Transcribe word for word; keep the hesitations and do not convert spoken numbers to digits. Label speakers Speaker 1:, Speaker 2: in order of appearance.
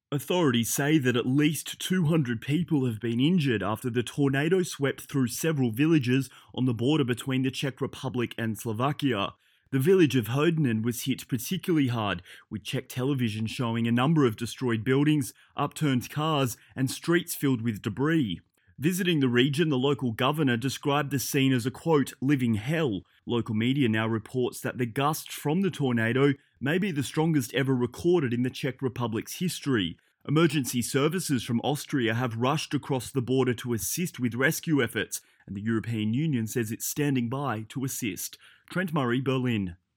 Speaker 1: Authorities say that at least two hundred people have been injured after the tornado swept through several villages on the border between the Czech Republic and Slovakia. The village of Hodonín was hit particularly hard, with Czech television showing a number of destroyed buildings, upturned cars, and streets filled with debris. Visiting the region, the local governor described the scene as a, quote, living hell. Local media now reports that the gusts from the tornado may be the strongest ever recorded in the Czech Republic's history. Emergency services from Austria have rushed across the border to assist with rescue efforts, and the European Union says it's standing by to assist. Trent Murray, Berlin.